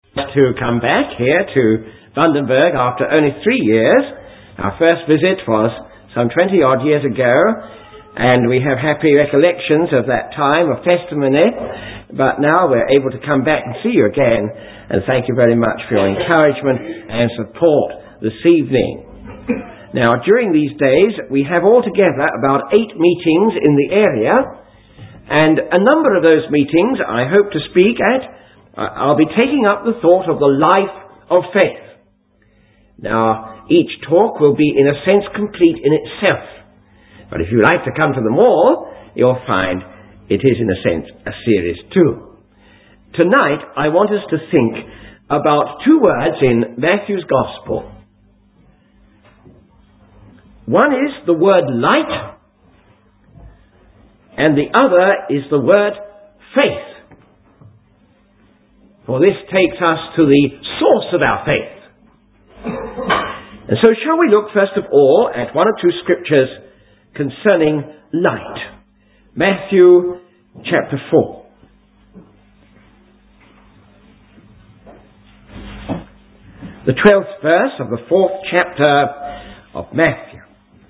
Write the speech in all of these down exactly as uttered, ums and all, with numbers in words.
To come back here to Vandenberg after only three years. Our first visit was some twenty odd years ago, and we have happy recollections of that time of testimony, but now we're able to come back and see you again, and thank you very much for your encouragement and support this evening. Now, during these days, we have altogether about eight meetings in the area, and a number of those meetings I hope to speak at. I'll be taking up the thought of the life of faith. Now, each talk will be in a sense complete in itself. But if you like to come to them all, you'll find it is in a sense a series too. Tonight, I want us to think about two words in Matthew's Gospel. One is the word light, and the other is the word faith. For this takes us to the source of our faith. And so shall we look first of all at one or two scriptures concerning light. Matthew chapter four. The twelfth verse of the fourth chapter of Matthew.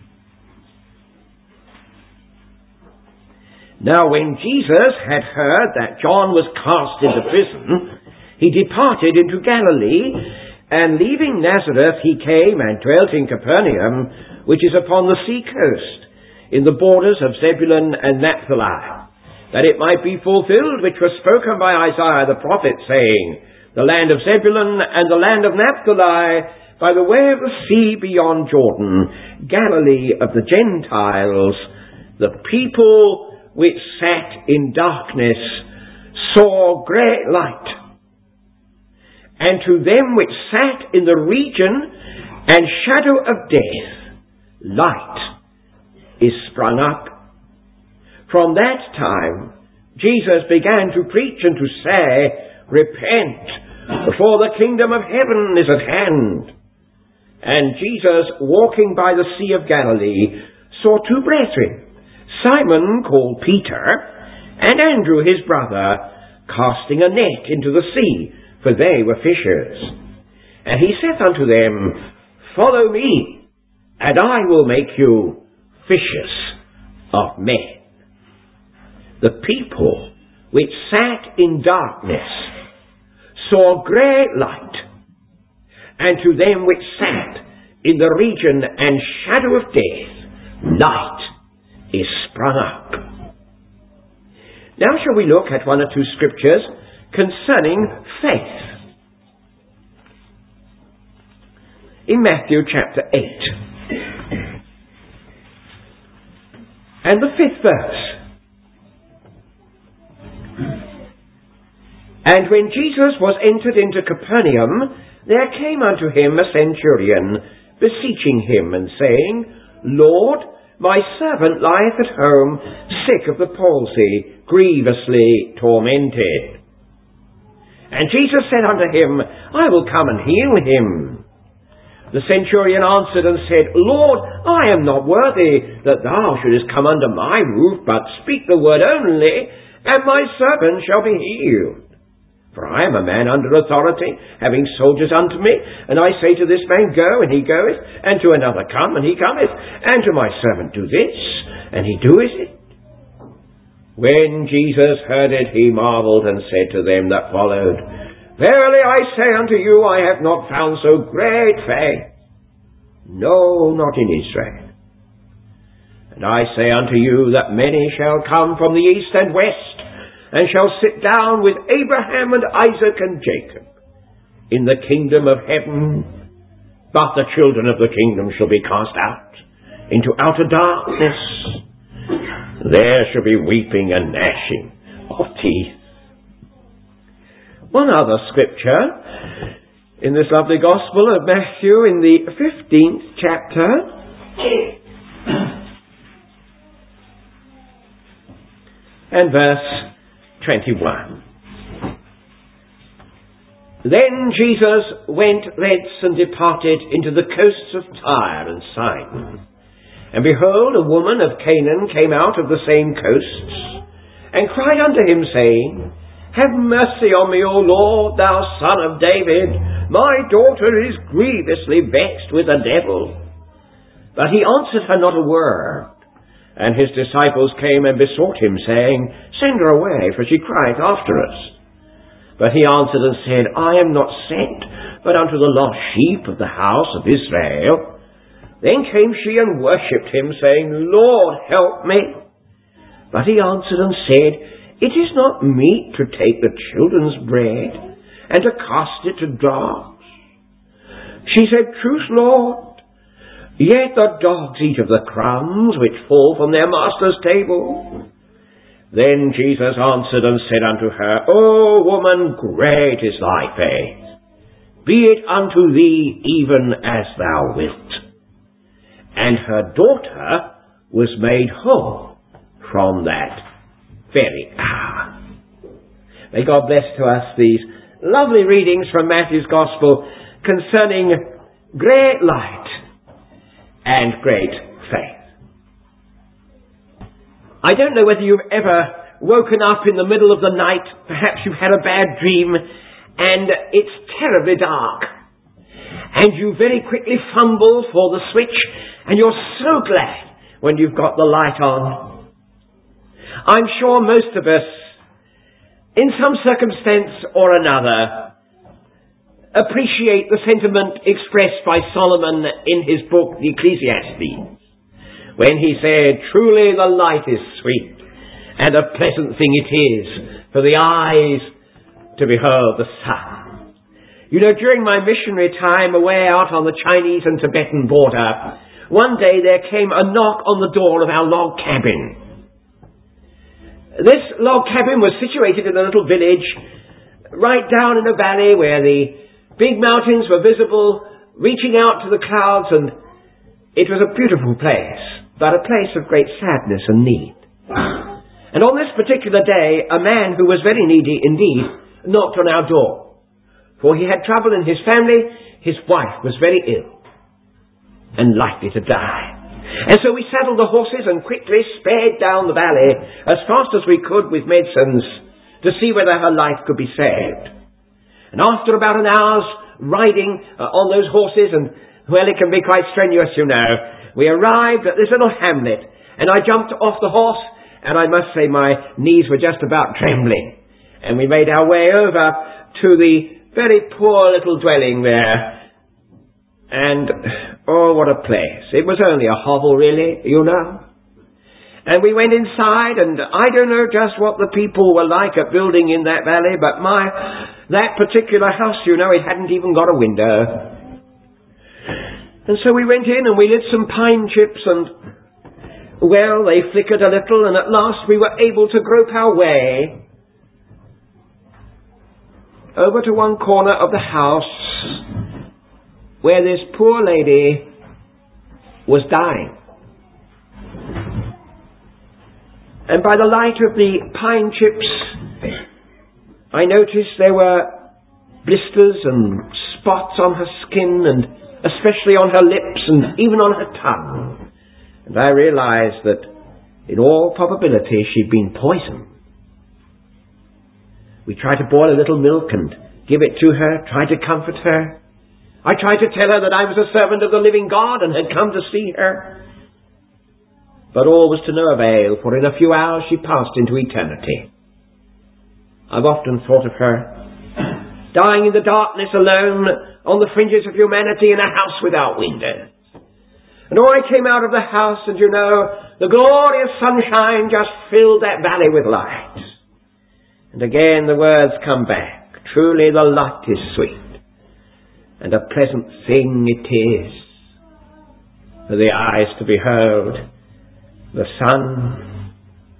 Now when Jesus had heard that John was cast into prison, he departed into Galilee, and leaving Nazareth he came and dwelt in Capernaum, which is upon the sea coast, in the borders of Zebulun and Naphtali, that it might be fulfilled which was spoken by Isaiah the prophet, saying, The land of Zebulun and the land of Naphtali, by the way of the sea beyond Jordan, Galilee of the Gentiles, the people which sat in darkness saw great light. And to them which sat in the region and shadow of death, light is sprung up. From that time, Jesus began to preach and to say, Repent, for the kingdom of heaven is at hand. And Jesus, walking by the Sea of Galilee, saw two brethren, Simon called Peter, and Andrew his brother, casting a net into the sea, for they were fishers. And he saith unto them, Follow me, and I will make you fishers of men. The people which sat in darkness saw great light, and to them which sat in the region and shadow of death, light is sprung up. Now shall we look at one or two scriptures concerning faith. In Matthew chapter eight. And the fifth verse. And when Jesus was entered into Capernaum, there came unto him a centurion, beseeching him, and saying, Lord, my servant lieth at home, sick of the palsy, grievously tormented. And Jesus said unto him, I will come and heal him. The centurion answered and said, Lord, I am not worthy that thou shouldest come under my roof, but speak the word only, and my servant shall be healed. For I am a man under authority, having soldiers unto me, and I say to this man, Go, and he goeth, and to another, Come, and he cometh, and to my servant, Do this, and he doeth it. When Jesus heard it, he marveled, and said to them that followed, Verily I say unto you, I have not found so great faith, no, not in Israel. And I say unto you, that many shall come from the east and west, and shall sit down with Abraham and Isaac and Jacob in the kingdom of heaven. But the children of the kingdom shall be cast out into outer darkness. There shall be weeping and gnashing of teeth. One other scripture in this lovely Gospel of Matthew, in the fifteenth chapter, and verse twenty-one. Then Jesus went thence and departed into the coasts of Tyre and Sidon. And behold, a woman of Canaan came out of the same coasts, and cried unto him, saying, Have mercy on me, O Lord, thou Son of David. My daughter is grievously vexed with the devil. But he answered her not a word. And his disciples came and besought him, saying, Send her away, for she crieth after us. But he answered and said, I am not sent, but unto the lost sheep of the house of Israel. Then came she and worshipped him, saying, Lord, help me. But he answered and said, It is not meet to take the children's bread, and to cast it to dogs. She said, Truth, Lord, yet the dogs eat of the crumbs which fall from their master's table. Then Jesus answered and said unto her, O woman, great is thy faith. Be it unto thee even as thou wilt. And her daughter was made whole from that very hour. May God bless to us these lovely readings from Matthew's Gospel concerning great light and great faith. I don't know whether you've ever woken up in the middle of the night, perhaps you've had a bad dream, and it's terribly dark. And you very quickly fumble for the switch, and you're so glad when you've got the light on. I'm sure most of us, in some circumstance or another, appreciate the sentiment expressed by Solomon in his book, the Ecclesiastes, when he said, Truly the light is sweet, and a pleasant thing it is for the eyes to behold the sun. You know, during my missionary time away out on the Chinese and Tibetan border, one day there came a knock on the door of our log cabin. This log cabin was situated in a little village right down in a valley where the big mountains were visible, reaching out to the clouds, and it was a beautiful place, but a place of great sadness and need. And on this particular day, a man who was very needy indeed knocked on our door. For he had trouble in his family. His wife was very ill and likely to die. And so we saddled the horses and quickly sped down the valley as fast as we could with medicines to see whether her life could be saved. And after about an hour's riding uh, on those horses, and well, it can be quite strenuous, you know, we arrived at this little hamlet, and I jumped off the horse, and I must say my knees were just about trembling. And we made our way over to the very poor little dwelling there. And, oh, what a place. It was only a hovel, really, you know. And we went inside, and I don't know just what the people were like at building in that valley, but my, that particular house, you know, it hadn't even got a window. And so we went in and we lit some pine chips, and, well, they flickered a little, and at last we were able to grope our way over to one corner of the house where this poor lady was dying. And by the light of the pine chips, I noticed there were blisters and spots on her skin, and especially on her lips and even on her tongue. And I realized that in all probability she'd been poisoned. We tried to boil a little milk and give it to her, tried to comfort her. I tried to tell her that I was a servant of the living God and had come to see her. But all was to no avail, for in a few hours she passed into eternity. I've often thought of her, dying in the darkness alone on the fringes of humanity in a house without windows. And oh, I came out of the house, and you know, the glorious sunshine just filled that valley with light. And again the words come back, truly the light is sweet, and a pleasant thing it is for the eyes to behold the sun.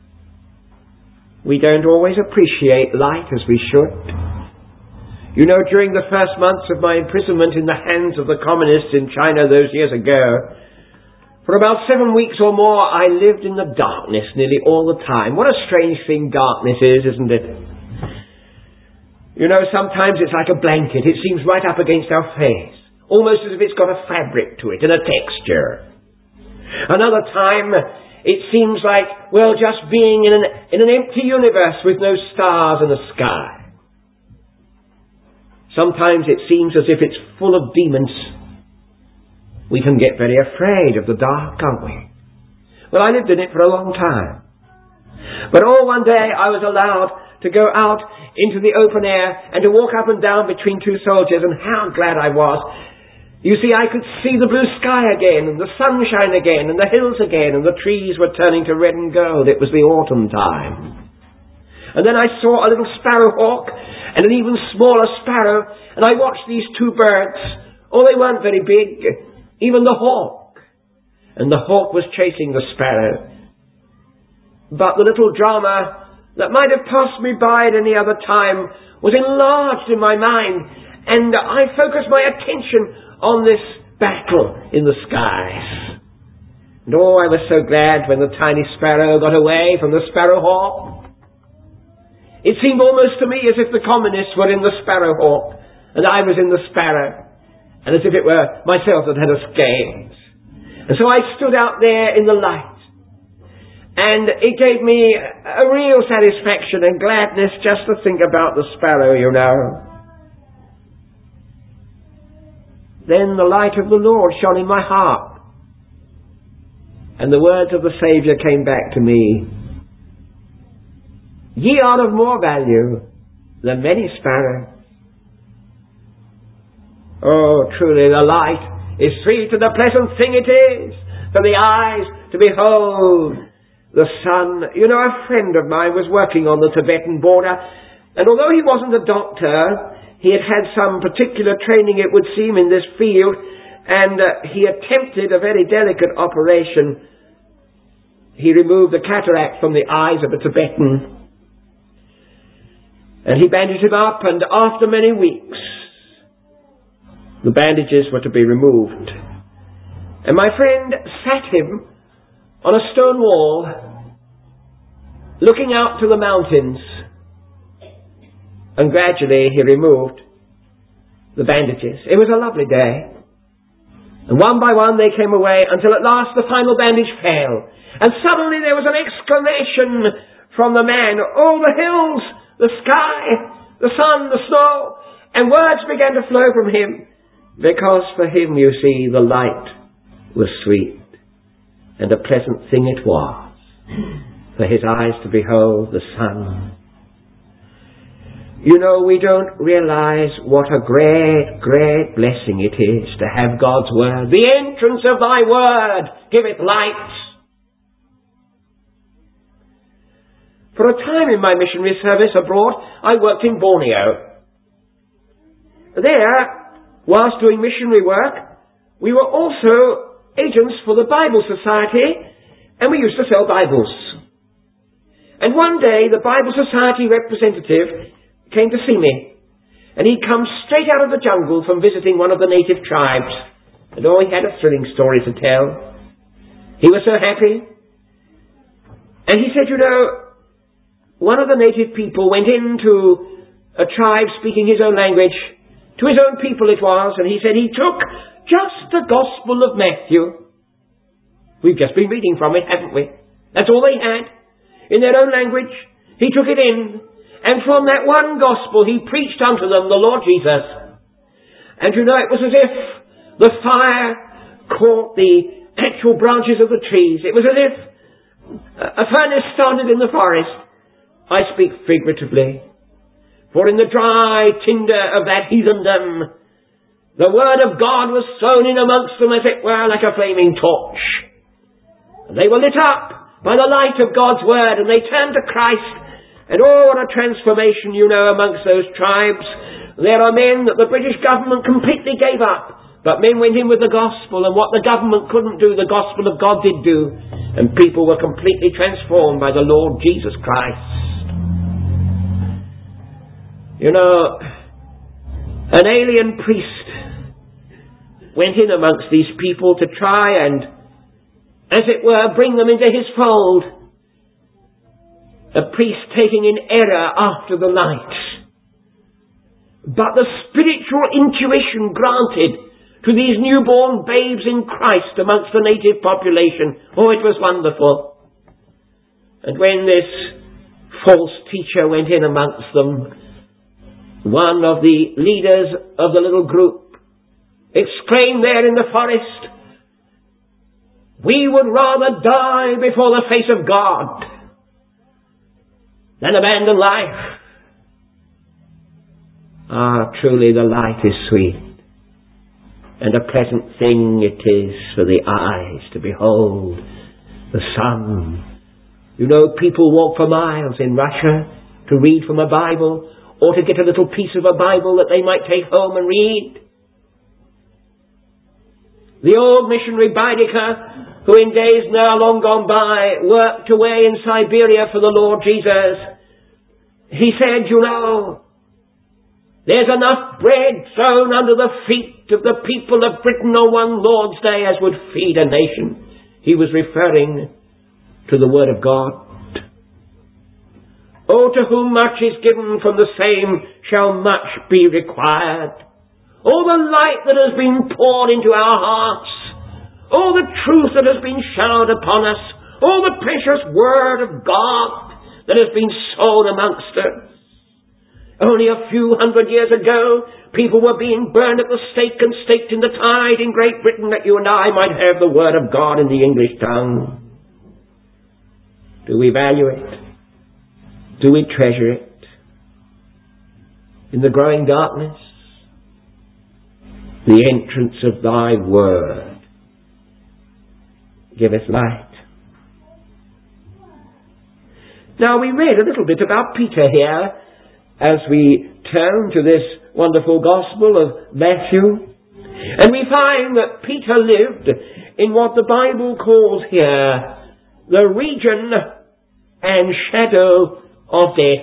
We don't always appreciate light as we should. You know, during the first months of my imprisonment in the hands of the communists in China those years ago, for about seven weeks or more, I lived in the darkness nearly all the time. What a strange thing darkness is, isn't it? You know, sometimes it's like a blanket. It seems right up against our face, almost as if it's got a fabric to it and a texture. Another time, it seems like, well, just being in an, in an empty universe with no stars in the sky. Sometimes it seems as if it's full of demons. We can get very afraid of the dark, can't we? Well, I lived in it for a long time. But oh, one day I was allowed to go out into the open air and to walk up and down between two soldiers, and how glad I was. You see, I could see the blue sky again, and the sunshine again, and the hills again, and the trees were turning to red and gold. It was the autumn time. And then I saw a little sparrowhawk and an even smaller sparrow, and I watched these two birds. Oh, they weren't very big, even the hawk. And the hawk was chasing the sparrow. But the little drama that might have passed me by at any other time was enlarged in my mind, and I focused my attention on this battle in the skies. And oh, I was so glad when the tiny sparrow got away from the sparrowhawk. It seemed almost to me as if the communists were in the sparrowhawk and I was in the sparrow, and as if it were myself that had escaped. And so I stood out there in the light, and it gave me a real satisfaction and gladness just to think about the sparrow, you know. Then the light of the Lord shone in my heart, and the words of the Saviour came back to me. Ye are of more value than many sparrows. Oh, truly the light is sweet, and a pleasant thing it is for the eyes to behold the sun. You know, a friend of mine was working on the Tibetan border, and although he wasn't a doctor, he had had some particular training, it would seem, in this field, and uh, he attempted a very delicate operation. He removed the cataract from the eyes of a Tibetan, and he bandaged him up, and after many weeks, the bandages were to be removed. And my friend sat him on a stone wall, looking out to the mountains, and gradually he removed the bandages. It was a lovely day. And one by one they came away until at last the final bandage fell. And suddenly there was an exclamation from the man. Oh, the hills, the sky, the sun, the snow. And words began to flow from him. Because for him, you see, the light was sweet. And a pleasant thing it was for his eyes to behold the sun. You know, we don't realize what a great, great blessing it is to have God's Word. The entrance of thy Word giveth light. For a time in my missionary service abroad, I worked in Borneo. There, whilst doing missionary work, we were also agents for the Bible Society, and we used to sell Bibles. And one day, the Bible Society representative came to see me, and he'd come straight out of the jungle from visiting one of the native tribes, and oh, he had a thrilling story to tell. He was so happy, and he said, you know, one of the native people went into a tribe speaking his own language, to his own people it was, and he said he took just the Gospel of Matthew. We've just been reading from it, haven't we? That's all they had. In their own language, he took it in, and from that one gospel he preached unto them the Lord Jesus. And you know, it was as if the fire caught the actual branches of the trees. It was as if a furnace started in the forest. I speak figuratively. For in the dry tinder of that heathendom, the word of God was sown in amongst them as it were like a flaming torch. And they were lit up by the light of God's word, and they turned to Christ. And oh, what a transformation, you know, amongst those tribes. There are men that the British government completely gave up. But men went in with the gospel, and what the government couldn't do, the gospel of God did do. And people were completely transformed by the Lord Jesus Christ. You know, an alien priest went in amongst these people to try and, as it were, bring them into his fold. A priest taking in error after the light. But the spiritual intuition granted to these newborn babes in Christ amongst the native population, oh, it was wonderful. And when this false teacher went in amongst them, one of the leaders of the little group exclaimed there in the forest, "We would rather die before the face of God than abandon life." Ah, truly the light is sweet, and a pleasant thing it is for the eyes to behold the sun. You know, people walk for miles in Russia to read from a Bible, or to get a little piece of a Bible that they might take home and read. The old missionary Baedeker, who in days now long gone by worked away in Siberia for the Lord Jesus, he said, you know, there's enough bread thrown under the feet of the people of Britain on one Lord's Day as would feed a nation. He was referring to the Word of God. Oh, to whom much is given, from the same shall much be required. Oh, the light that has been poured into our hearts. Oh, the truth that has been showered upon us. Oh, the precious Word of God that has been sown amongst us. Only a few hundred years ago, people were being burned at the stake and staked in the tide in Great Britain that you and I might have the Word of God in the English tongue. Do we value it? Do we treasure it? In the growing darkness, the entrance of thy word giveth light. Now we read a little bit about Peter here as we turn to this wonderful Gospel of Matthew. And we find that Peter lived in what the Bible calls here the region and shadow of death.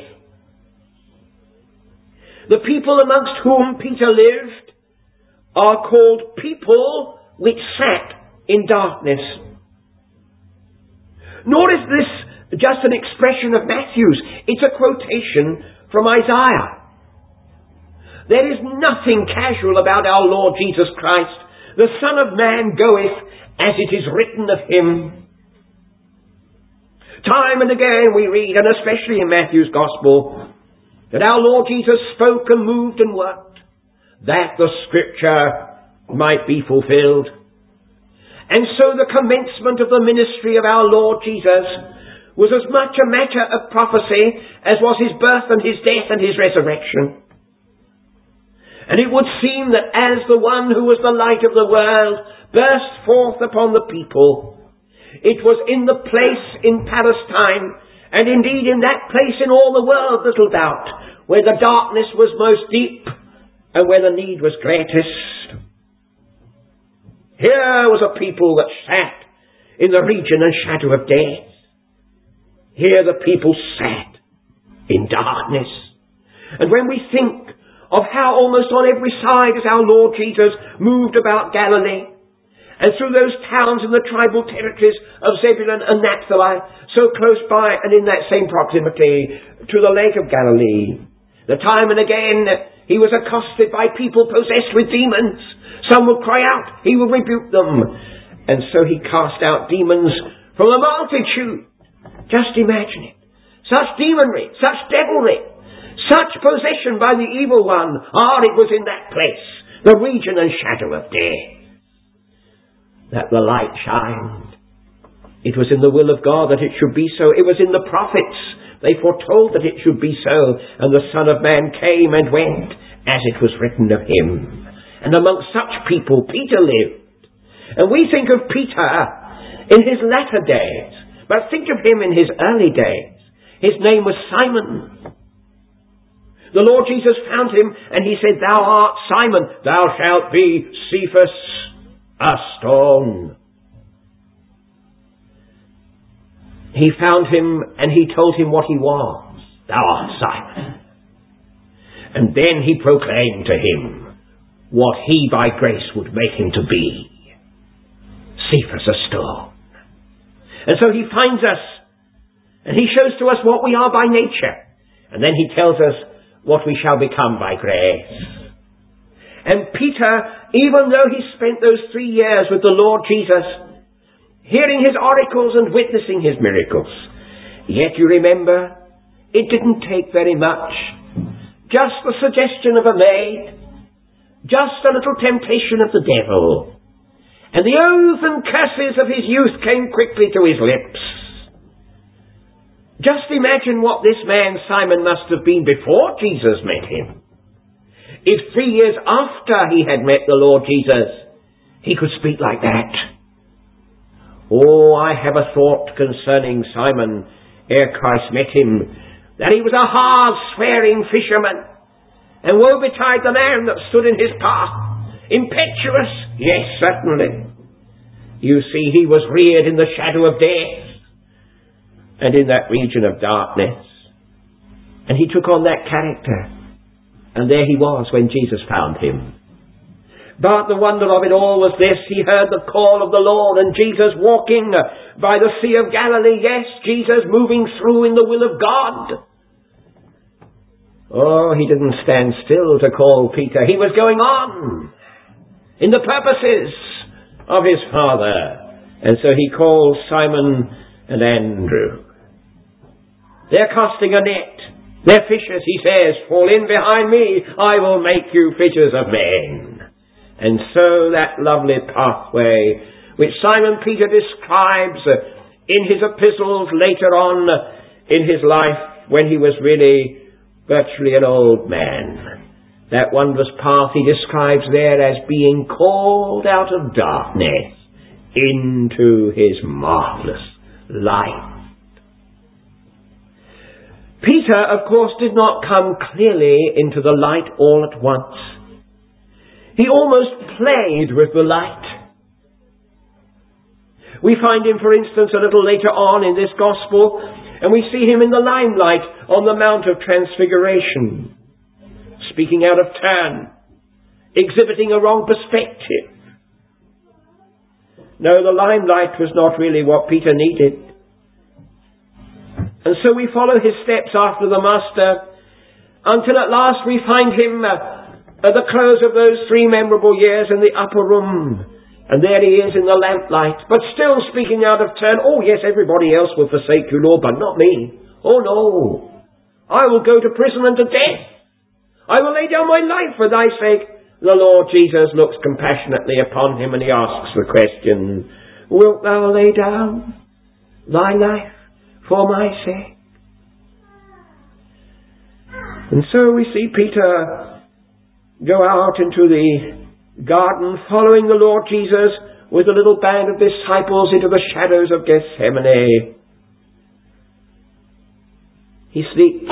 The people amongst whom Peter lived are called people which sat in darkness. Nor is this just an expression of Matthew's. It's a quotation from Isaiah. There is nothing casual about our Lord Jesus Christ. The Son of Man goeth as it is written of him. Time and again we read, and especially in Matthew's Gospel, that our Lord Jesus spoke and moved and worked, that the Scripture might be fulfilled. And so the commencement of the ministry of our Lord Jesus was as much a matter of prophecy as was his birth and his death and his resurrection. And it would seem that as the one who was the light of the world burst forth upon the people, it was in the place in Palestine, and indeed in that place in all the world, little doubt, where the darkness was most deep and where the need was greatest. Here was a people that sat in the region and shadow of death. Here the people sat in darkness. And when we think of how almost on every side as our Lord Jesus moved about Galilee, and through those towns in the tribal territories of Zebulun and Naphtali, so close by and in that same proximity to the Lake of Galilee, the time and again he was accosted by people possessed with demons. Some would cry out, he would rebuke them. And so he cast out demons from a multitude. Just imagine it. Such demonry, such devilry, such possession by the evil one. Ah, it was in that place, the region and shadow of death, that the light shined. It was in the will of God that it should be so. It was in the prophets. They foretold that it should be so. And the Son of Man came and went as it was written of him. And amongst such people Peter lived. And we think of Peter in his latter days. But think of him in his early days. His name was Simon. The Lord Jesus found him and he said, "Thou art Simon, thou shalt be Cephas," a stone. He found him and he told him what he was. "Thou art Simon." And then he proclaimed to him what he by grace would make him to be. Cephas, a stone. And so he finds us and he shows to us what we are by nature. And then he tells us what we shall become by grace. And Peter, even though he spent those three years with the Lord Jesus, hearing his oracles and witnessing his miracles, Yet you remember, it didn't take very much. Just the suggestion of a maid. Just a little temptation of the devil. And the oaths and curses of his youth came quickly to his lips. Just imagine what this man Simon must have been before Jesus met him. If three years after he had met the Lord Jesus, he could speak like that. Oh, I have a thought concerning Simon ere Christ met him, that he was a hard swearing fisherman, and woe betide the man that stood in his path. Impetuous, yes, certainly. You see, he was reared in the shadow of death, and in that region of darkness, and he took on that character, and there he was when Jesus found him. But the wonder of it all was this: he heard the call of the Lord, and Jesus walking by the Sea of Galilee. Yes, Jesus moving through in the will of God. Oh, he didn't stand still to call Peter. He was going on in the purposes of his Father. And so he calls Simon and Andrew. They're casting a net. They're fishers, he says. Fall in behind me. I will make you fishers of men. And so that lovely pathway, which Simon Peter describes in his epistles later on in his life, when he was really virtually an old man, that wondrous path he describes there as being called out of darkness into his marvellous light. Peter, of course, did not come clearly into the light all at once. He almost played with the light. We find him, for instance, a little later on in this gospel, and we see him in the limelight on the Mount of Transfiguration, speaking out of turn, exhibiting a wrong perspective. No, the limelight was not really what Peter needed. And so we follow his steps after the Master, until at last we find him uh, at the close of those three memorable years in the upper room. And there he is in the lamplight, but still speaking out of turn. Oh yes, everybody else will forsake you, Lord, but not me. Oh no, I will go to prison and to death. I will lay down my life for thy sake. The Lord Jesus looks compassionately upon him, and he asks the question, wilt thou lay down thy life for my sake? And so we see Peter go out into the garden, following the Lord Jesus with a little band of disciples into the shadows of Gethsemane. He sleeps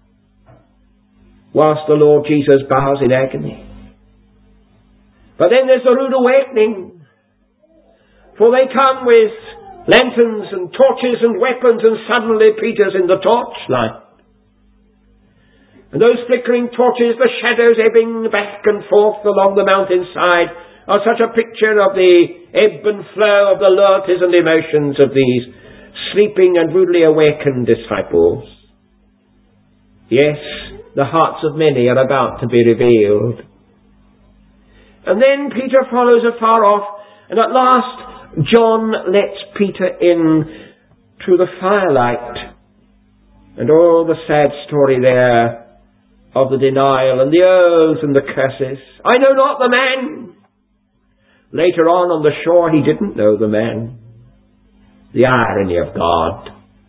whilst the Lord Jesus bows in agony. But then there's the rude awakening, for they come with lanterns and torches and weapons, and suddenly Peter's in the torchlight. And those flickering torches, the shadows ebbing back and forth along the mountainside, are such a picture of the ebb and flow of the loyalties and emotions of these sleeping and rudely awakened disciples. Yes, the hearts of many are about to be revealed. And then Peter follows afar off, and at last John lets Peter in to the firelight. And all the sad story there of the denial and the oaths and the curses. I know not the man. Later on on the shore he didn't know the man. The irony of God.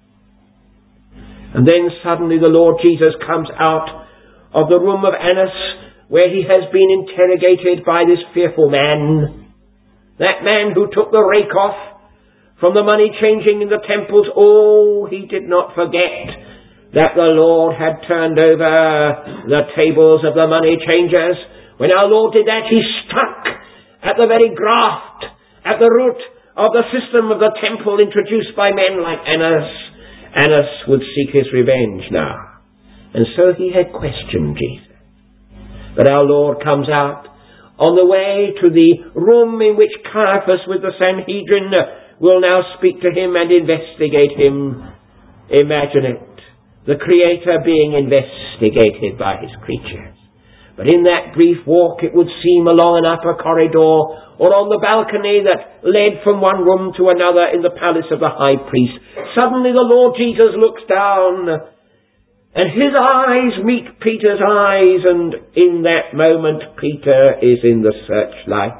And then suddenly the Lord Jesus comes out of the room of Annas, where he has been interrogated by this fearful man. That man who took the rake off from the money changing in the temples. Oh, he did not forget that the Lord had turned over the tables of the money changers. When our Lord did that, he struck at the very graft, at the root of the system of the temple introduced by men like Annas. Annas would seek his revenge now. And so he had questioned Jesus. But our Lord comes out on the way to the room in which Caiaphas with the Sanhedrin will now speak to him and investigate him. Imagine it. The Creator being investigated by his creatures. But in that brief walk, it would seem along an upper corridor or on the balcony that led from one room to another in the palace of the high priest, suddenly the Lord Jesus looks down and his eyes meet Peter's eyes, and in that moment Peter is in the searchlight.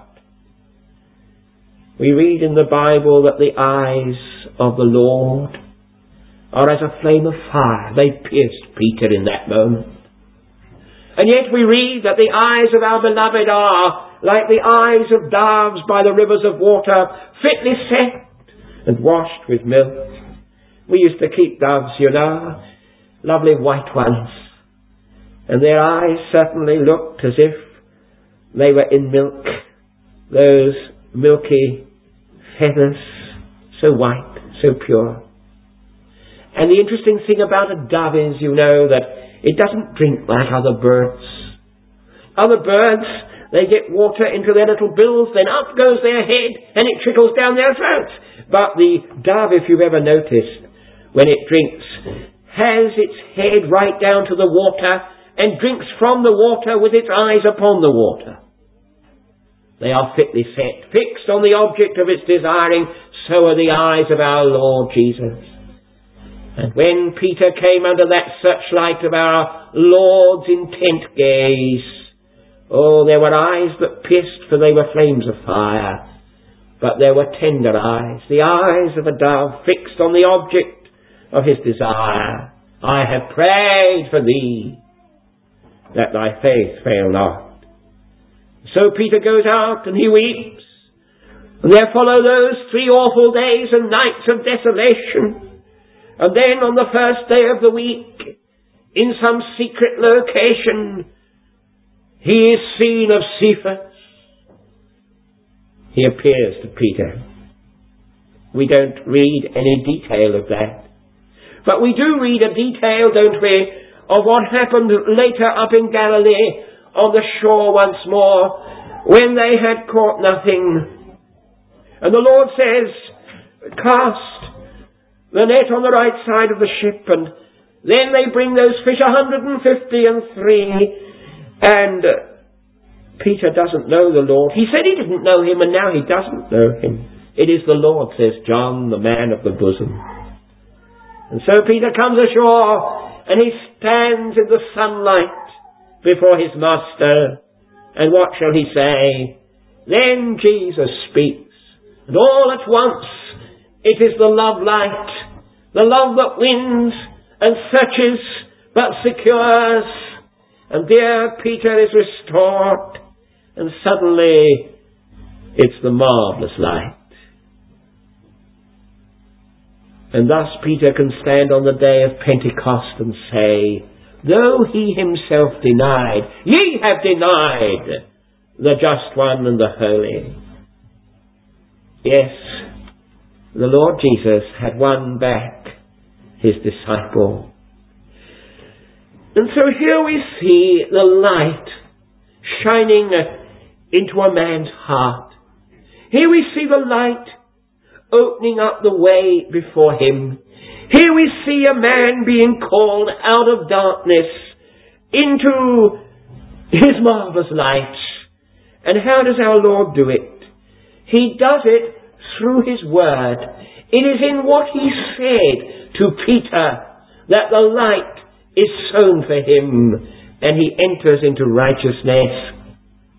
We read in the Bible that the eyes of the Lord are as a flame of fire. They pierced Peter in that moment. And yet we read that the eyes of our beloved are like the eyes of doves by the rivers of water, fitly set and washed with milk. We used to keep doves, you know, lovely white ones. And their eyes certainly looked as if they were in milk. Those milky feathers, so white, so pure. And the interesting thing about a dove is, you know, that it doesn't drink like other birds. Other birds, they get water into their little bills, then up goes their head and it trickles down their throats. But the dove, if you've ever noticed, when it drinks, has its head right down to the water and drinks from the water with its eyes upon the water. They are fitly set, fixed on the object of its desiring. So are the eyes of our Lord Jesus. And when Peter came under that searchlight of our Lord's intent gaze, oh, there were eyes that pierced, for they were flames of fire. But there were tender eyes, the eyes of a dove fixed on the object of his desire. I have prayed for thee, that thy faith fail not. So Peter goes out and he weeps. And there follow those three awful days and nights of desolation. And then on the first day of the week, in some secret location, he is seen of Cephas. He appears to Peter. We don't read any detail of that. But we do read a detail, don't we, of what happened later up in Galilee on the shore once more, when they had caught nothing. And the Lord says, cast the net on the right side of the ship, and then they bring those fish, one hundred fifty and three, and uh, Peter doesn't know the Lord. He said he didn't know him, and now he doesn't know him. It is the Lord, says John, the man of the bosom. And so Peter comes ashore, and he stands in the sunlight before his master, and what shall he say? Then Jesus speaks, and all at once it is the love light, the love that wins and searches but secures. And dear Peter is restored, and suddenly it's the marvellous light. And thus Peter can stand on the day of Pentecost and say, though he himself denied, ye have denied the just one and the holy. Yes, the Lord Jesus had won back his disciple. And so here we see the light shining into a man's heart. Here we see the light opening up the way before him. Here we see a man being called out of darkness into his marvellous light. And how does our Lord do it? He does it through his word. It is in what he said to Peter that the light is sown for him, and he enters into righteousness.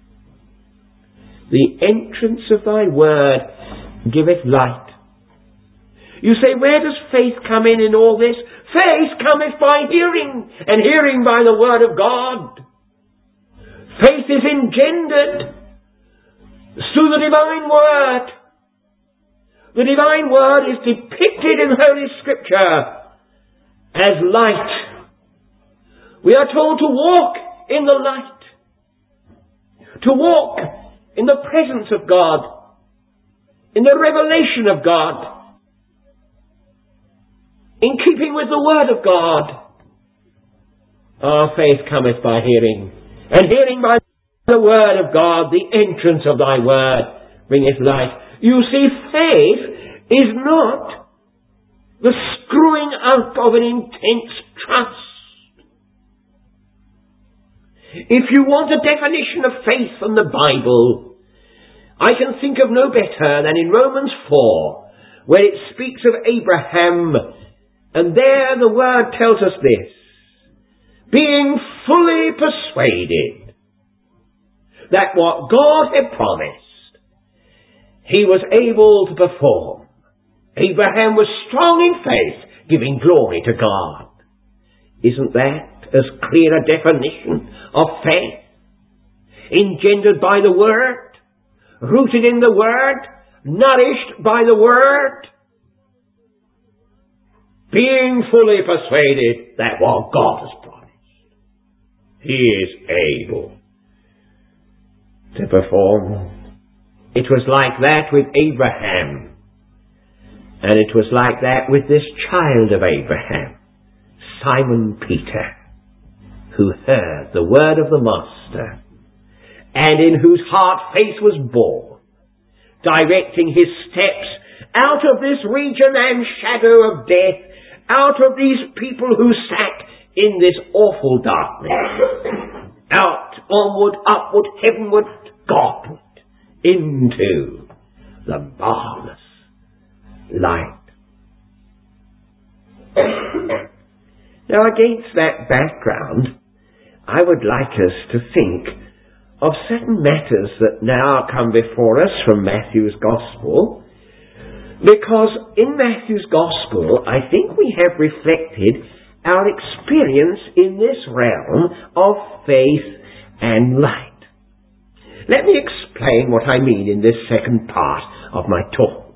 The entrance of thy word giveth light. You say, where does faith come in in all this? Faith cometh by hearing, and hearing by the word of God. Faith is engendered through the divine word. The divine word is depicted in Holy Scripture as light. We are told to walk in the light, to walk in the presence of God, in the revelation of God, in keeping with the word of God. Our faith cometh by hearing, and hearing by the word of God. The entrance of thy word bringeth light. You see, faith is not the screwing up of an intense trust. If you want a definition of faith from the Bible, I can think of no better than in Romans four, where it speaks of Abraham, and there the word tells us this: being fully persuaded that what God had promised, he was able to perform. Abraham was strong in faith, giving glory to God. Isn't that as clear a definition of faith? Engendered by the Word, rooted in the Word, nourished by the Word, being fully persuaded that what God has promised, he is able to perform. It was like that with Abraham, and it was like that with this child of Abraham, Simon Peter, who heard the word of the Master, and in whose heart faith was born, directing his steps out of this region and shadow of death, out of these people who sat in this awful darkness, out, onward, upward, heavenward, Godward, into the marvelous light. Now, against that background, I would like us to think of certain matters that now come before us from Matthew's Gospel, because in Matthew's Gospel, I think we have reflected our experience in this realm of faith and light. Let me explain what I mean in this second part of my talk.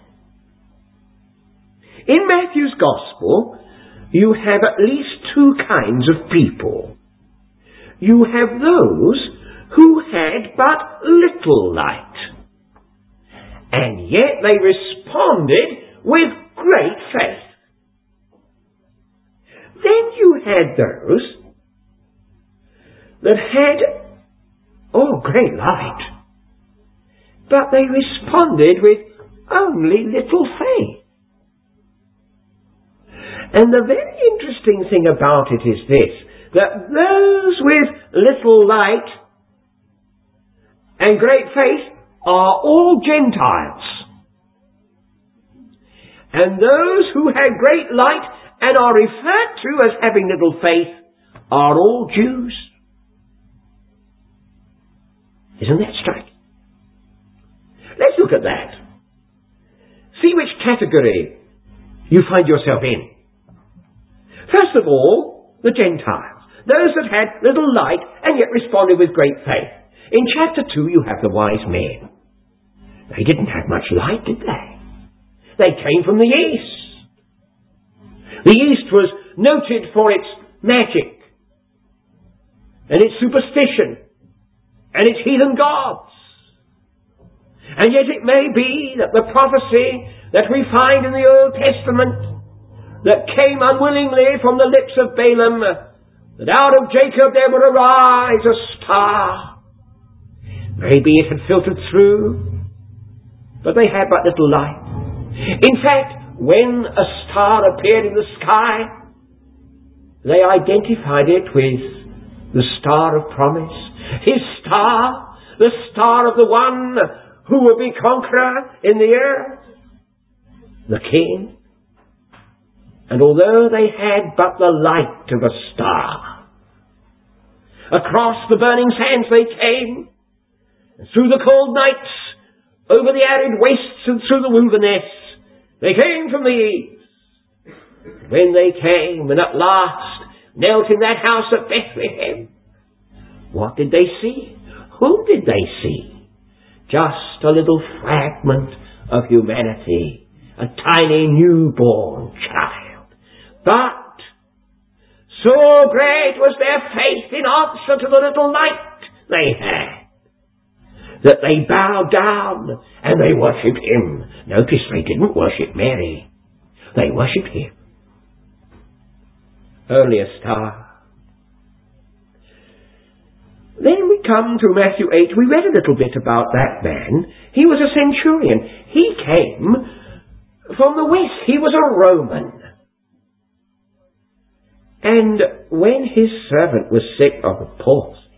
In Matthew's Gospel, you have at least two kinds of people. You have those who had but little light, and yet they responded with great faith. Then you had those that had, oh, great light, but they responded with only little faith. And the very interesting thing about it is this, that those with little light and great faith are all Gentiles. And those who have great light and are referred to as having little faith are all Jews. Isn't that striking? Let's look at that. See which category you find yourself in. First of all, the Gentiles. Those that had little light and yet responded with great faith. In chapter two, you have the wise men. They didn't have much light, did they? They came from the east. The east was noted for its magic and its superstition and its heathen gods. And yet it may be that the prophecy that we find in the Old Testament that came unwillingly from the lips of Balaam, that out of Jacob there would arise a star. Maybe it had filtered through, but they had but little light. In fact, when a star appeared in the sky, they identified it with the star of promise. His star, the star of the one who will be conqueror in the earth, the King. And although they had but the light of a star, across the burning sands they came, and through the cold nights, over the arid wastes and through the wilderness, they came from the east. When they came and at last knelt in that house at Bethlehem, what did they see? Whom did they see? Just a little fragment of humanity, a tiny newborn child. But so great was their faith in answer to the little light they had, that they bowed down and they worshipped him. Notice they didn't worship Mary. They worshipped him. Only a star. Then we come to Matthew eight. We read a little bit about that man. He was a centurion. He came from the west. He was a Roman. And when his servant was sick of the palsy,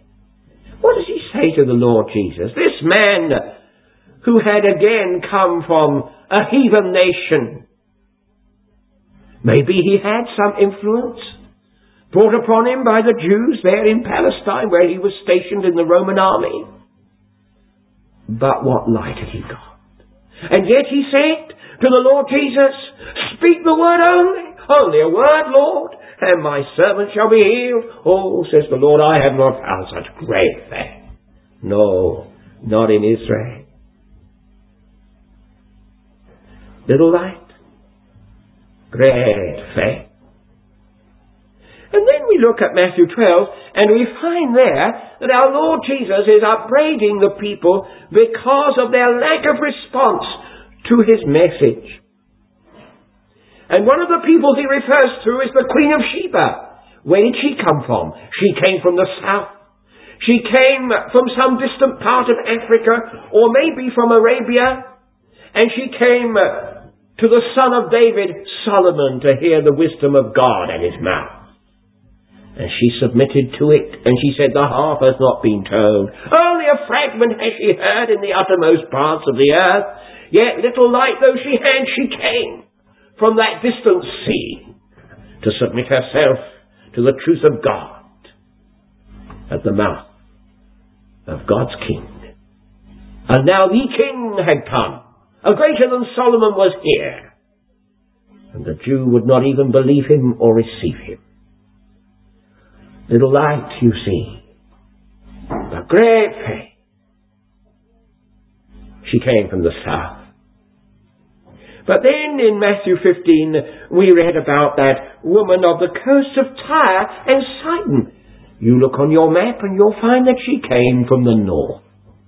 What does he say to the Lord Jesus? This man who had again come from a heathen nation. Maybe he had some influence brought upon him by the Jews there in Palestine where he was stationed in the Roman army. But what light had he got? And yet he said to the Lord Jesus, speak the word only, only a word, Lord, and my servant shall be healed. Oh, says the Lord, I have not found such great faith. No, not in Israel. Little light, great faith. And then we look at Matthew twelve, and we find there that our Lord Jesus is upbraiding the people because of their lack of response to his message. And one of the people he refers to is the Queen of Sheba. Where did she come from? She came from the south. She came from some distant part of Africa, or maybe from Arabia, and she came to the son of David, Solomon, to hear the wisdom of God at his mouth. And she submitted to it, and she said, the half has not been told. Only a fragment has she heard in the uttermost parts of the earth. Yet little light though she had, she came from that distant sea to submit herself to the truth of God at the mouth of God's King. And now the King had come. A greater than Solomon was here. And the Jew would not even believe him or receive him. Little light, you see, but great faith. She came from the south. But then in Matthew fifteen, we read about that woman of the coast of Tyre and Sidon. You look on your map and you'll find that she came from the north.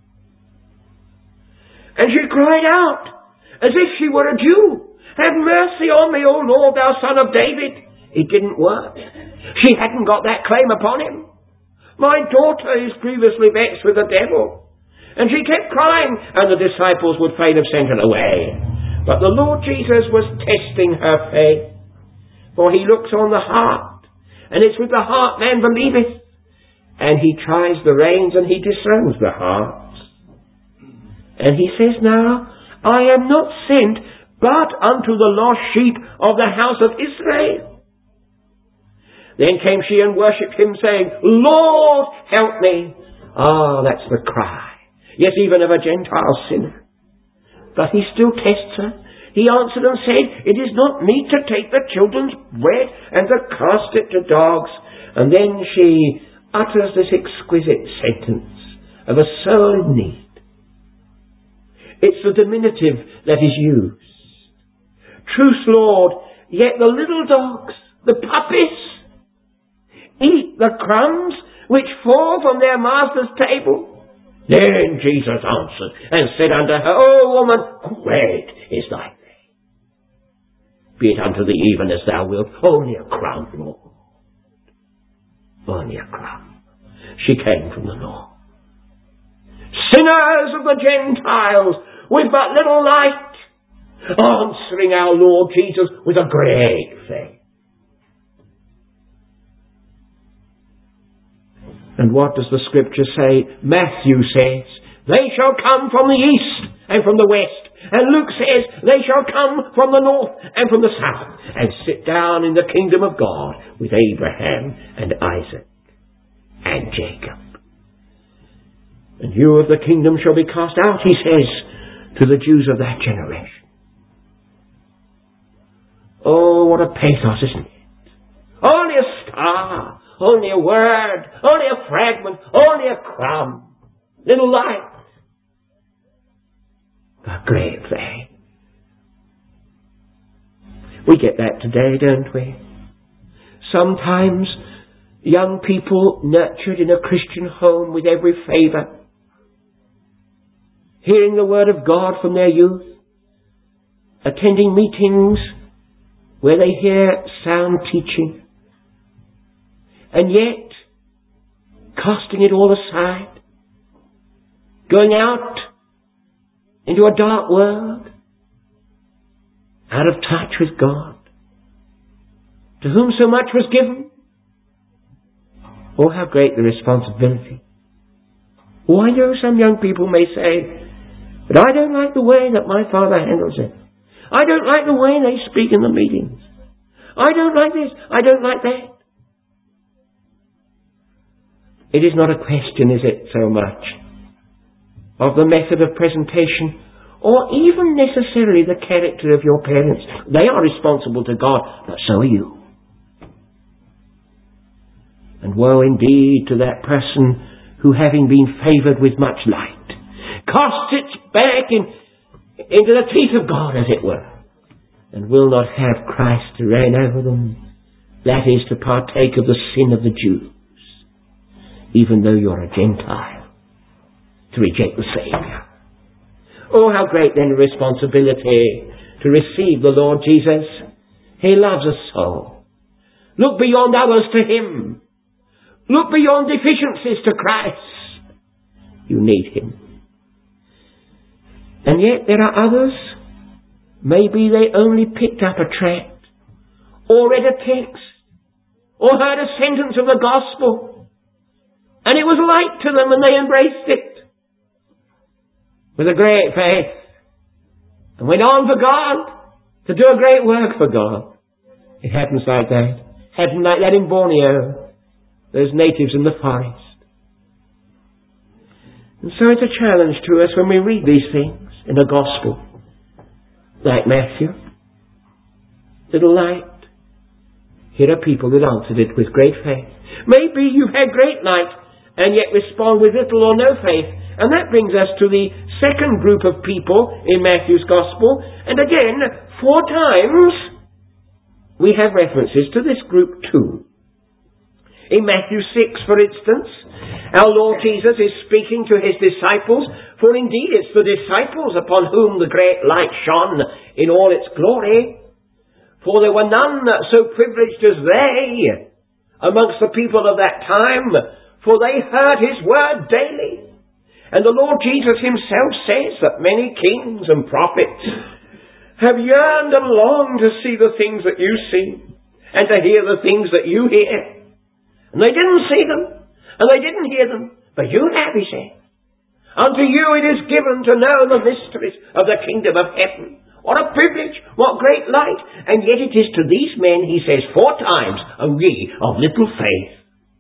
And she cried out, as if she were a Jew, have mercy on me, O Lord, thou son of David. It didn't work. She hadn't got that claim upon him. My daughter is grievously vexed with the devil. And she kept crying, and the disciples would fain have sent her away. But the Lord Jesus was testing her faith. For he looks on the heart, and it's with the heart man believeth. And he tries the reins, and he discerns the hearts. And he says, now, I am not sent but unto the lost sheep of the house of Israel. Then came she and worshipped him, saying, Lord, help me. Ah, that's the cry. Yes, even of a Gentile sinner. But he still tests her. He answered and said, it is not meet to take the children's bread and to cast it to dogs. And then she utters this exquisite sentence of a soul in need. It's the diminutive that is used. Truth, Lord, yet the little dogs, the puppies, eat the crumbs which fall from their master's table. Then Jesus answered and said unto her, O woman, great is thy faith. Be it unto thee even as thou wilt. Only a crumb, Lord. Only a crumb. She came from the north. Sinners of the Gentiles with but little light, answering our Lord Jesus with a great faith. And what does the scripture say? Matthew says, they shall come from the east and from the west. And Luke says, they shall come from the north and from the south and sit down in the kingdom of God with Abraham and Isaac and Jacob. And you of the kingdom shall be cast out, he says, to the Jews of that generation. Oh, what a pathos, isn't it? Only a star. Only a word, only a fragment, only a crumb. Little light. But great faith. We get that today, don't we? Sometimes young people nurtured in a Christian home with every favour, hearing the word of God from their youth, attending meetings where they hear sound teaching, and yet, casting it all aside, going out into a dark world, out of touch with God, to whom so much was given. Oh, how great the responsibility. Oh, I know some young people may say, but I don't like the way that my father handles it. I don't like the way they speak in the meetings. I don't like this. I don't like that. It is not a question, is it, so much of the method of presentation, or even necessarily the character of your parents. They are responsible to God, but so are you. And woe indeed to that person who, having been favoured with much light, casts its back in, into the teeth of God, as it were, and will not have Christ to reign over them. That is, to partake of the sin of the Jews, even though you're a Gentile, to reject the Saviour. Oh, how great then the responsibility to receive the Lord Jesus. He loves us so. Look beyond others to Him. Look beyond deficiencies to Christ. You need Him. And yet there are others, maybe they only picked up a tract, or read a text, or heard a sentence of the gospel, and it was light to them and they embraced it with a great faith, and went on for God, to do a great work for God. It happens like that. It happened like that in Borneo, those natives in the forest. And so it's a challenge to us when we read these things in the gospel, like Matthew. Little light. Here are people that answered it with great faith. Maybe you've had great light and yet respond with little or no faith. And that brings us to the second group of people in Matthew's gospel. And again, four times we have references to this group too. In Matthew six, for instance, our Lord Jesus is speaking to His disciples, for indeed it's the disciples upon whom the great light shone in all its glory. For there were none so privileged as they amongst the people of that time, for they heard His word daily. And the Lord Jesus Himself says that many kings and prophets have yearned and longed to see the things that you see, and to hear the things that you hear. And they didn't see them, and they didn't hear them, but you have, He said. Unto you it is given to know the mysteries of the kingdom of heaven. What a privilege, what great light. And yet it is to these men, He says four times, O ye of little faith.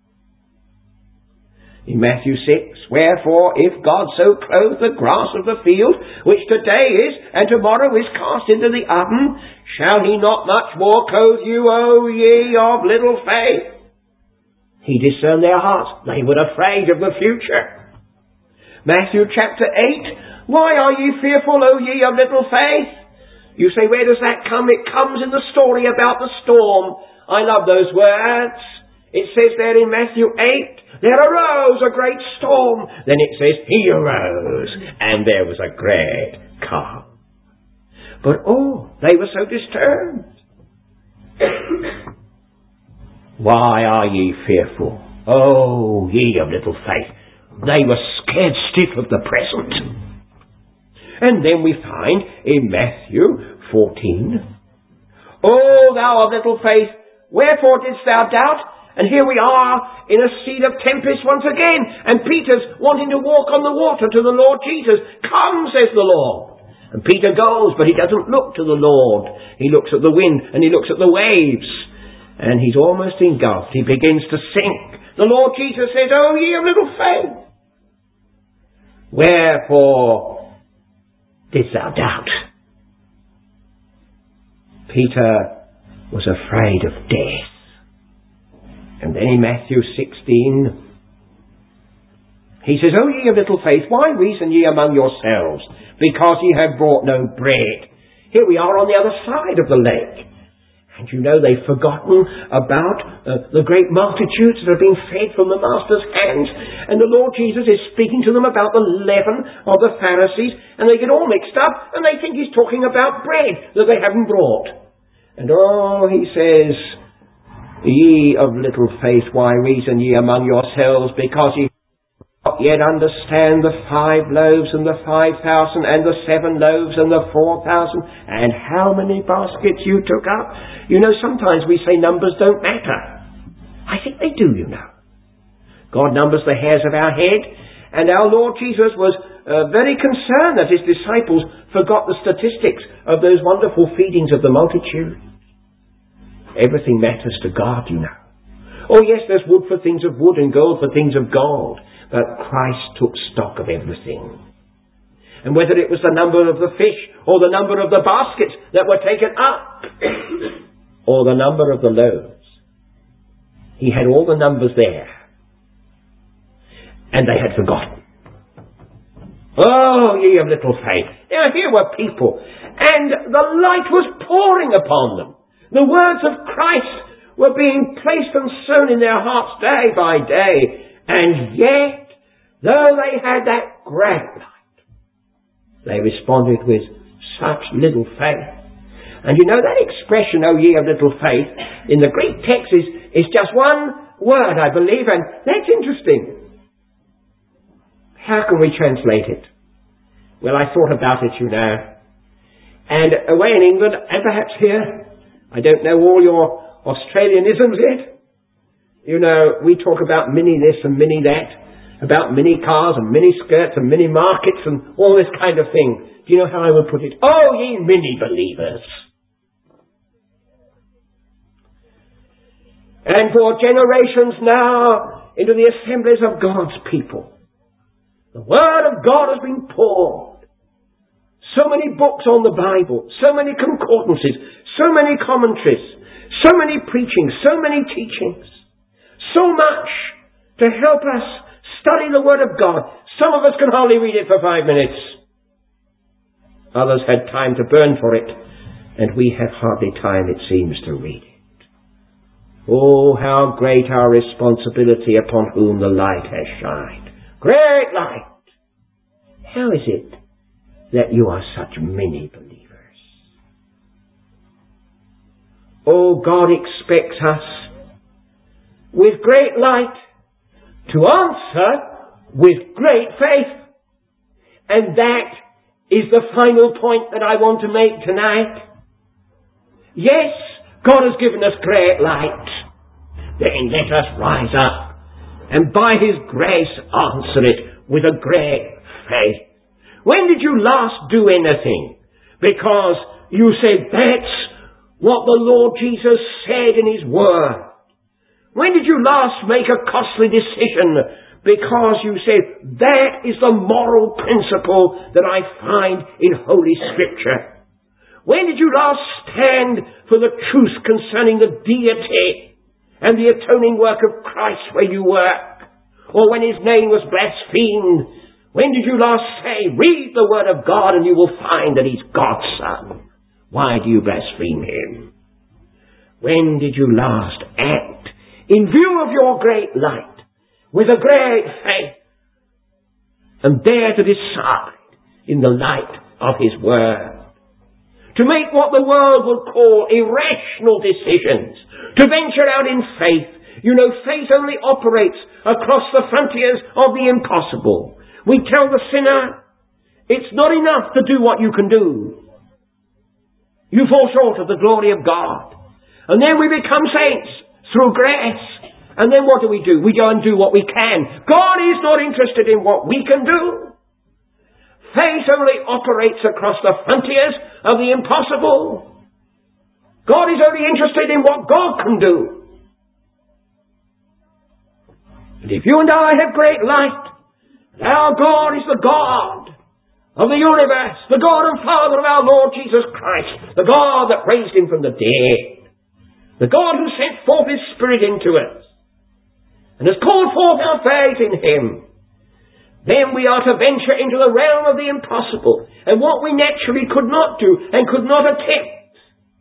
In Matthew six, wherefore if God so clothe the grass of the field, which today is, and tomorrow is cast into the oven, shall He not much more clothe you, O ye of little faith? He discerned their hearts. They were afraid of the future. Matthew chapter eight. Why are ye fearful, O ye of little faith? You say, where does that come? It comes in the story about the storm. I love those words. It says there in Matthew eight, there arose a great storm. Then it says, He arose, and there was a great calm. But oh, they were so disturbed. Why are ye fearful, O ye of little faith? They were scared stiff of the present. And then we find in Matthew fourteen, O thou of little faith, wherefore didst thou doubt? And here we are in a scene of tempest once again, and Peter's wanting to walk on the water to the Lord Jesus. Come, says the Lord. And Peter goes, but he doesn't look to the Lord. He looks at the wind and he looks at the waves. And he's almost engulfed. He begins to sink. The Lord Jesus says, O ye of little faith, wherefore didst thou doubt? Peter was afraid of death. And then in Matthew sixteen, he says, O ye of little faith, why reason ye among yourselves, because ye have brought no bread? Here we are on the other side of the lake. And you know they've forgotten about uh, the great multitudes that are being fed from the Master's hands. And the Lord Jesus is speaking to them about the leaven of the Pharisees. And they get all mixed up and they think He's talking about bread that they haven't brought. And oh, He says, Ye of little faith, why reason ye among yourselves, because ye not yet understand the five loaves and the five thousand and the seven loaves and the four thousand and how many baskets you took up? You know, sometimes we say numbers don't matter. I think they do, you know. God numbers the hairs of our head, And our Lord Jesus was uh, very concerned that his disciples forgot the statistics of those wonderful feedings of the multitude. Everything matters to God, you know. Oh yes, there's wood for things of wood and gold for things of gold. But Christ took stock of everything. And whether it was the number of the fish or the number of the baskets that were taken up or the number of the loaves, he had all the numbers there. And they had forgotten. Oh, ye of little faith. Now here were people, and the light was pouring upon them. The words of Christ were being placed and sown in their hearts day by day. And yet, though they had that great light, they responded with such little faith. And you know that expression, oh ye of little faith, in the Greek text is, is just one word, I believe, and that's interesting. How can we translate it? Well, I thought about it, you know. And away in England, and perhaps here, I don't know all your Australianisms yet. You know, we talk about mini this and mini that, about mini cars and mini skirts and mini markets and all this kind of thing. Do you know how I would put it? Oh, ye mini believers. And for generations now, into the assemblies of God's people, the Word of God has been poured. So many books on the Bible, so many concordances, so many commentaries, so many preachings, so many teachings, so much to help us study the Word of God. Some of us can hardly read it for five minutes. Others had time to burn for it, and we have hardly time, it seems, to read it. Oh, how great our responsibility upon whom the light has shined. Great light! How is it that you are such many believers? Oh, God expects us with great light to answer with great faith. And that is the final point that I want to make tonight. Yes, God has given us great light. Then let us rise up and by His grace answer it with a great faith. When did you last do anything because you said that's what the Lord Jesus said in His Word? When did you last make a costly decision because you said that is the moral principle that I find in Holy Scripture? When did you last stand for the truth concerning the deity and the atoning work of Christ where you work? Or when His name was blasphemed, when did you last say, read the Word of God and you will find that He's God's Son? Why do you blaspheme Him? When did you last act in view of your great light with a great faith and dare to decide in the light of His Word? To make what the world would call irrational decisions, to venture out in faith. You know, faith only operates across the frontiers of the impossible. We tell the sinner, it's not enough to do what you can do. You fall short of the glory of God. And then we become saints through grace. And then what do we do? We go and do what we can. God is not interested in what we can do. Faith only operates across the frontiers of the impossible. God is only interested in what God can do. And if you and I have great light, our God is the God of the universe, the God and Father of our Lord Jesus Christ, the God that raised Him from the dead, the God who sent forth His Spirit into us and has called forth our faith in Him. Then we are to venture into the realm of the impossible and what we naturally could not do and could not attempt.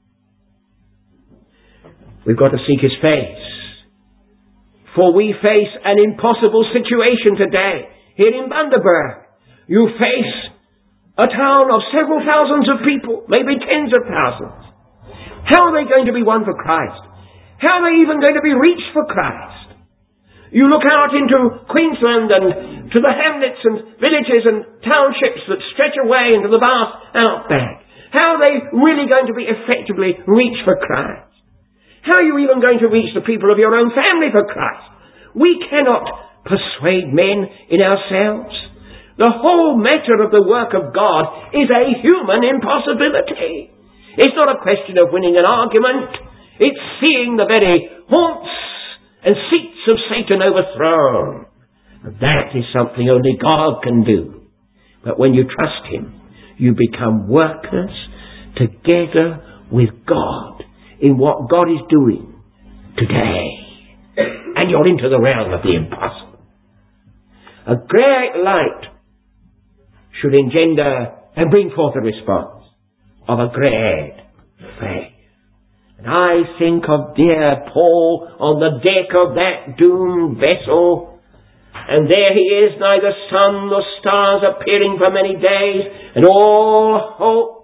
We've got to seek His face. For we face an impossible situation today. Here in Bundaberg, you face a town of several thousands of people, maybe tens of thousands. How are they going to be won for Christ? How are they even going to be reached for Christ? You look out into Queensland and to the hamlets and villages and townships that stretch away into the vast outback. How are they really going to be effectively reached for Christ? How are you even going to reach the people of your own family for Christ? We cannot persuade men in ourselves. The whole matter of the work of God is a human impossibility. It's not a question of winning an argument. It's seeing the very haunts and seats of Satan overthrown. And that is something only God can do. But when you trust Him, you become workers together with God in what God is doing today. And you're into the realm of the impossible. A great light should engender and bring forth a response of a great faith. And I think of dear Paul on the deck of that doomed vessel, and there he is, neither sun nor stars appearing for many days, and all hope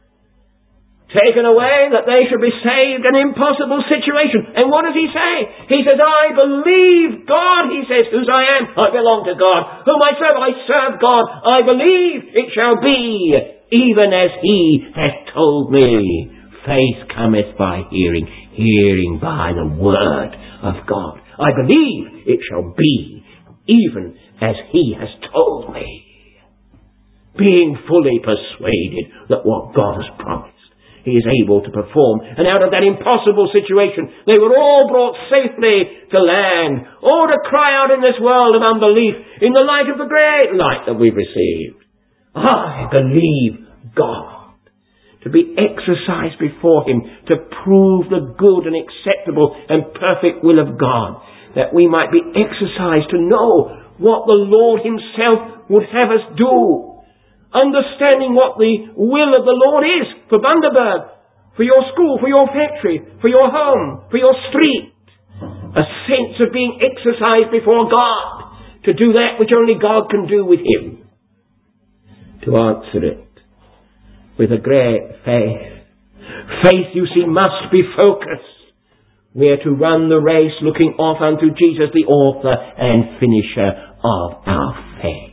taken away that they should be saved, an impossible situation. And what does he say? He says, I believe God, he says, whose I am. I belong to God. Whom I serve, I serve God. I believe it shall be, even as he has told me. Faith cometh by hearing, hearing by the word of God. I believe it shall be, even as he has told me. Being fully persuaded that what God has promised, He is able to perform. And out of that impossible situation, they were all brought safely to land. All to cry out in this world of unbelief in the light of the great light that we've received. I believe God. To be exercised before Him, to prove the good and acceptable and perfect will of God, that we might be exercised to know what the Lord Himself would have us do. Understanding what the will of the Lord is for Bundaberg, for your school, for your factory, for your home, for your street. A sense of being exercised before God to do that which only God can do with Him. To answer it with a great faith. Faith, you see, must be focused. We are to run the race looking off unto Jesus, the author and finisher of our faith.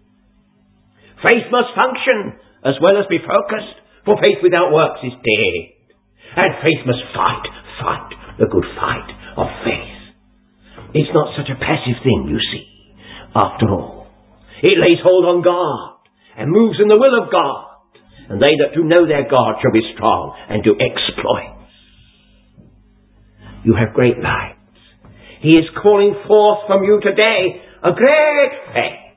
Faith must function as well as be focused, for faith without works is dead. And faith must fight, fight the good fight of faith. It's not such a passive thing, you see, after all. It lays hold on God and moves in the will of God. And they that do know their God shall be strong and do exploits. You have great lights. He is calling forth from you today a great faith.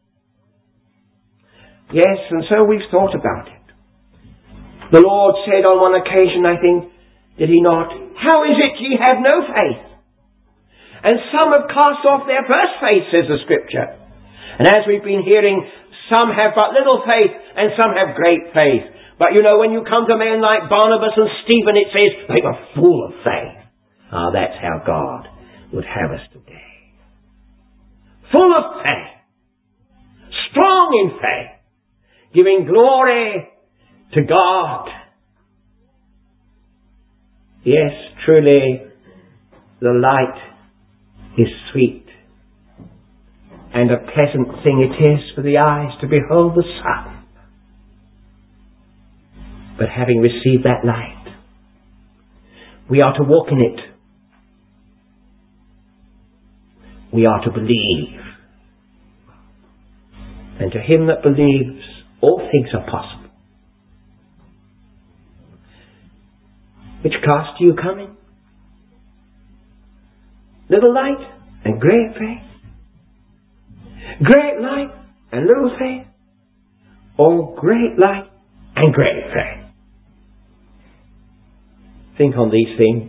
Yes, and so we've thought about it. The Lord said on one occasion, I think, did He not, how is it ye have no faith? And some have cast off their first faith, says the Scripture. And as we've been hearing, some have but little faith and some have great faith. But you know, when you come to men like Barnabas and Stephen, it says they were full of faith. Ah, that's how God would have us today. Full of faith. Strong in faith. Giving glory to God. Yes, truly, the light is sweet. And a pleasant thing it is for the eyes to behold the sun. But having received that light, we are to walk in it. We are to believe. And to him that believes, all things are possible. Which caste are you coming? Little light and great faith? Great light and little faith? Or great light and great faith? Think on these things.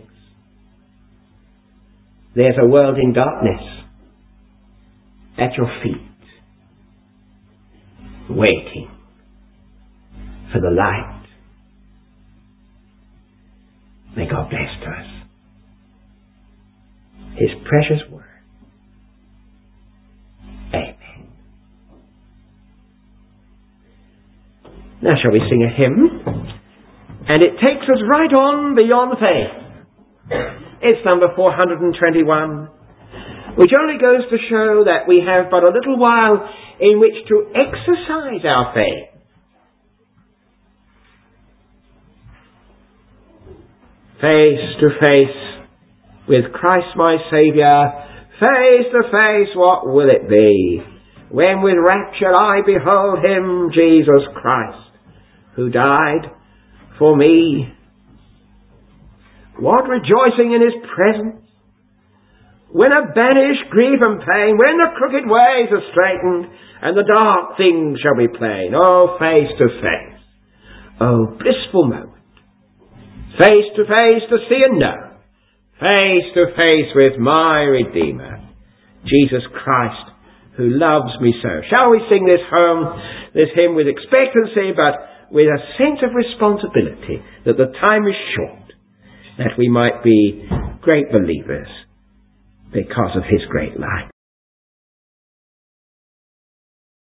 There's a world in darkness at your feet, waiting for the light. May God bless to us His precious word. Amen. Now shall we sing a hymn? And it takes us right on beyond faith. It's number four hundred twenty-one, which only goes to show that we have but a little while in which to exercise our faith. Face to face with Christ my Saviour, Face to face, what will it be, when with rapture I behold him, Jesus Christ, who died for me? What rejoicing in his presence, when I banish grief and pain, when the crooked ways are straightened, and the dark things shall be plain. Oh, face to face. Oh, blissful moment. Face to face to see and know. Face to face with my Redeemer, Jesus Christ, who loves me so. Shall we sing this hymn, this hymn with expectancy, but with a sense of responsibility that the time is short, that we might be great believers because of his great light.